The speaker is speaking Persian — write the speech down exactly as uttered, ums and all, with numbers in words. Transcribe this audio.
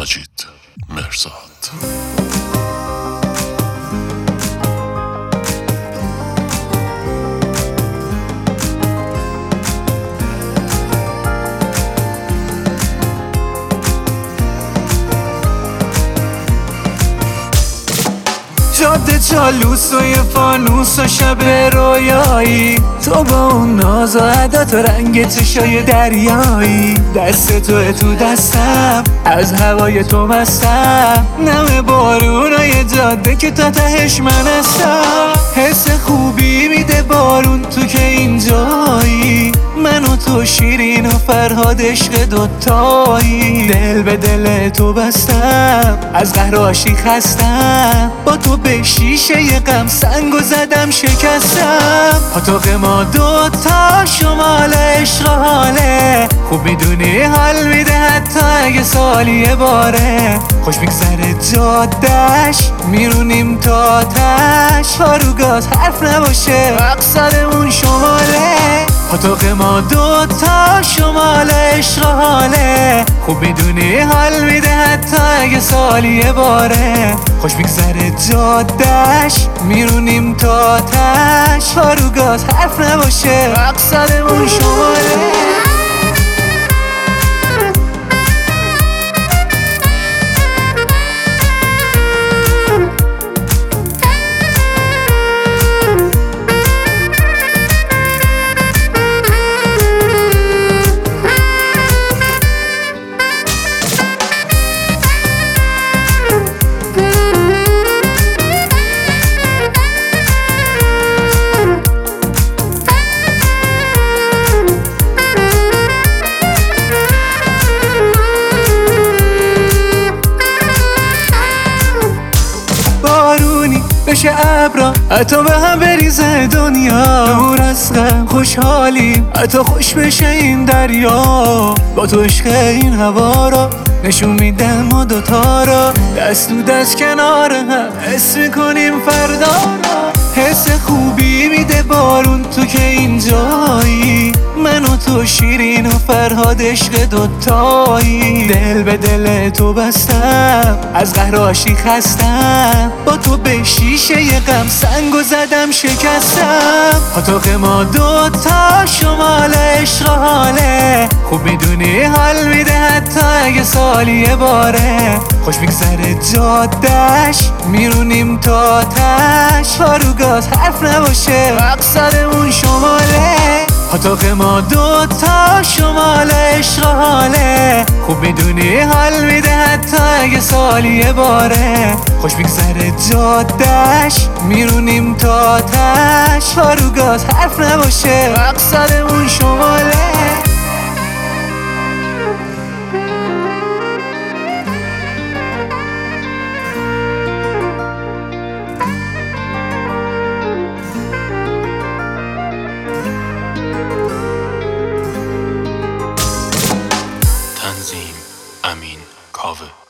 مجید مرزاد. جاده چالوس و یه فانوس و شب رویایی، تو با اون ناز و عدت و رنگ چشای دریایی، دست تو تو دستم، از هوای تو مستم، نم بارونای جاده که تا تهش من هستم. حس خوبی میده بارون تو که اینجایی، من و تو شیرین و فرهاد عشق دوتایی، دل به دل تو بستم، از قهر عاشق خستم، با تو به شیشه ی غم سنگو زدم شکستم. پاتوق ما دوتا شمال عشق حاله، خوب میدونی حال میده حتی اگه سالی یه باره، خوش میگذره جادش میرونیم تا تش، فاروگاز حرف نباشه مقصدمون شماله. پاتوق ما دوتا شمال عشق حاله، خوب میدونی حال میده حتی اگه سالی یه باره، خوش میگذره جادش میرونیم تا تش، فاروگاز حرف نباشه مقصدمون شماله. بشه ابرا حتی به هم بریزه دنیا، نور از غم خوشحالیم حتی خوش بشه این دریا، با تو عشق این هوا را نشون میدم ما دوتا را، دست تو دست کنار هم حس میکنیم فردا را. حس خوبی میده بارون تو که اینجایی، من و تو شیرین و فرهاد عشق دوتایی، دل به دل تو بستم، از قهر عاشق خستم، با تو به شیشه ی غم سنگو زدم شکستم. پاتوق ما دوتا شمال عشق حاله، خوب میدونی حال میده حتی اگه سالی یه باره، خوش میگذره جادش میرونیم تا تش، فاروگاز حرف نباشه مقصدمون شماله. پاتوق ما دوتا شمال عشق حاله، خوب میدونی حال میده حتی اگه سالی یه باره، خوش میگذره جادش میرونیم تا تش، فاروگاز حرف نباشه مقصدمون شماله. تنظیم امین کاوه.